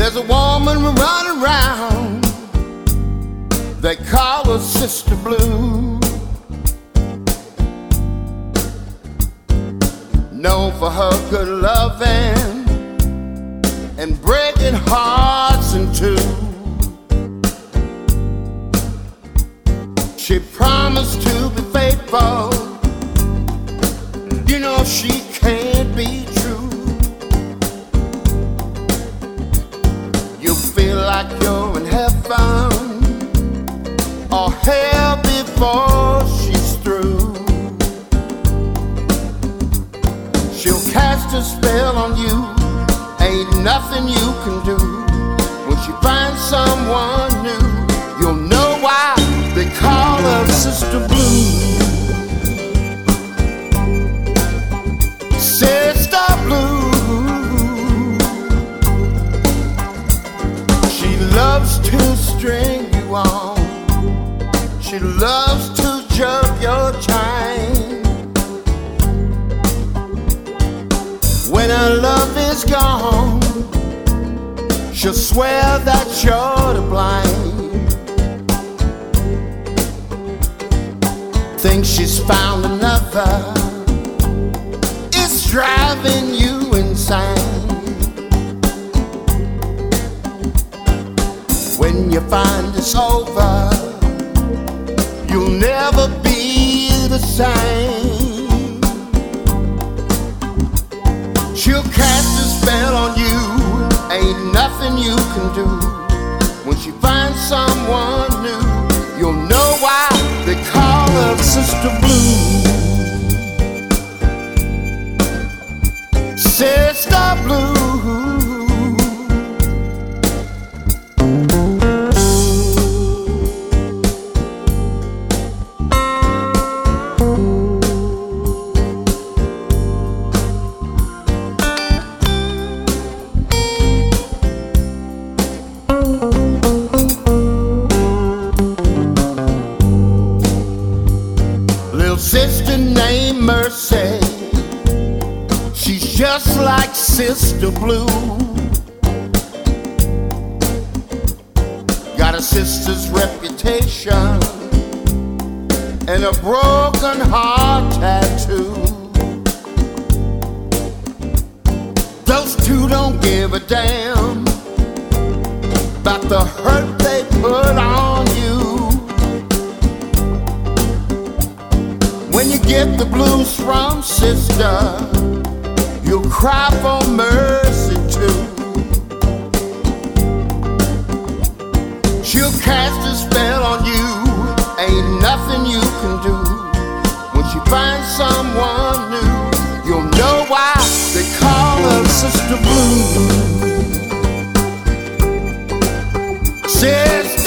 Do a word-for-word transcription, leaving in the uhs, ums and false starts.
There's a woman running around, they call her Sister Blue, known for her good loving and breaking hearts in two. She promised to be faithful, you know she can't be true. You feel like you're in heaven or hell before she's through. She'll cast a spell on you, ain't nothing you can do. When she finds someone new, you'll know why they call her Sister Blue. Sister Blue. She loves to string you on, she loves to jerk your chain. When her love is gone, she'll swear that you're to blame. Thinks she's found another, it's driving you insane. When you find it's over, you'll never be the same. She'll cast a spell on you, ain't nothing you can do. When she finds someone new, you'll know why they call her Sister Blue. Sister Blue. Sister named Mercy, she's just like Sister Blue. Got a sister's reputation and a broken heart tattoo. Those two don't give a damn about the hurt they put on you. When you get the blues from sister, you'll cry for mercy too. She'll cast a spell on you, ain't nothing you can do. When she finds someone new, you'll know why they call her Sister Blue. Sister